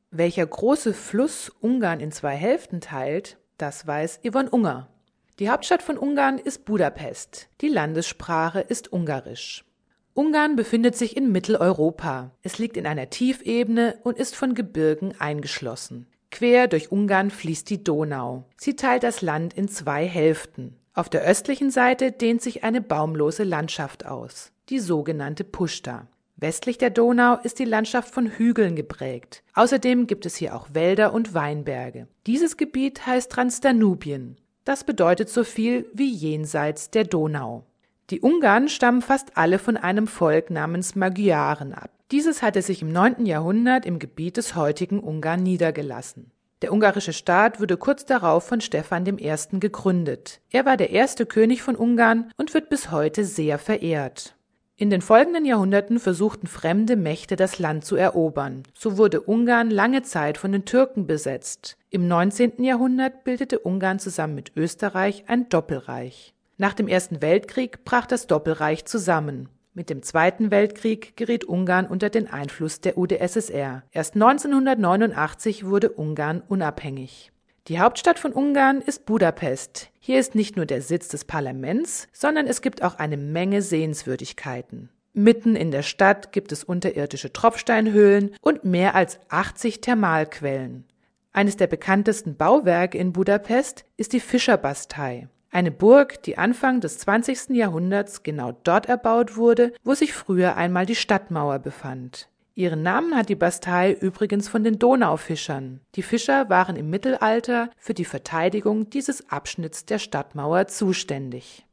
Welcher große Fluss Ungarn in zwei Hälften teilt, das weiß Yvonne Unger. Die Hauptstadt von Ungarn ist Budapest. Die Landessprache ist Ungarisch. Ungarn befindet sich in Mitteleuropa. Es liegt in einer Tiefebene und ist von Gebirgen eingeschlossen. Quer durch Ungarn fließt die Donau. Sie teilt das Land in zwei Hälften. Auf der östlichen Seite dehnt sich eine baumlose Landschaft aus, die sogenannte Puszta. Westlich der Donau ist die Landschaft von Hügeln geprägt. Außerdem gibt es hier auch Wälder und Weinberge. Dieses Gebiet heißt Transdanubien. Das bedeutet so viel wie jenseits der Donau. Die Ungarn stammen fast alle von einem Volk namens Magyaren ab. Dieses hatte sich im 9. Jahrhundert im Gebiet des heutigen Ungarn niedergelassen. Der ungarische Staat wurde kurz darauf von Stephan I. gegründet. Er war der erste König von Ungarn und wird bis heute sehr verehrt. In den folgenden Jahrhunderten versuchten fremde Mächte das Land zu erobern. So wurde Ungarn lange Zeit von den Türken besetzt. Im 19. Jahrhundert bildete Ungarn zusammen mit Österreich ein Doppelreich. Nach dem Ersten Weltkrieg brach das Doppelreich zusammen. Mit dem Zweiten Weltkrieg geriet Ungarn unter den Einfluss der UdSSR. Erst 1989 wurde Ungarn unabhängig. Die Hauptstadt von Ungarn ist Budapest. Hier ist nicht nur der Sitz des Parlaments, sondern es gibt auch eine Menge Sehenswürdigkeiten. Mitten in der Stadt gibt es unterirdische Tropfsteinhöhlen und mehr als 80 Thermalquellen. Eines der bekanntesten Bauwerke in Budapest ist die Fischerbastei. Eine Burg, die Anfang des 20. Jahrhunderts genau dort erbaut wurde, wo sich früher einmal die Stadtmauer befand. Ihren Namen hat die Bastei übrigens von den Donaufischern. Die Fischer waren im Mittelalter für die Verteidigung dieses Abschnitts der Stadtmauer zuständig.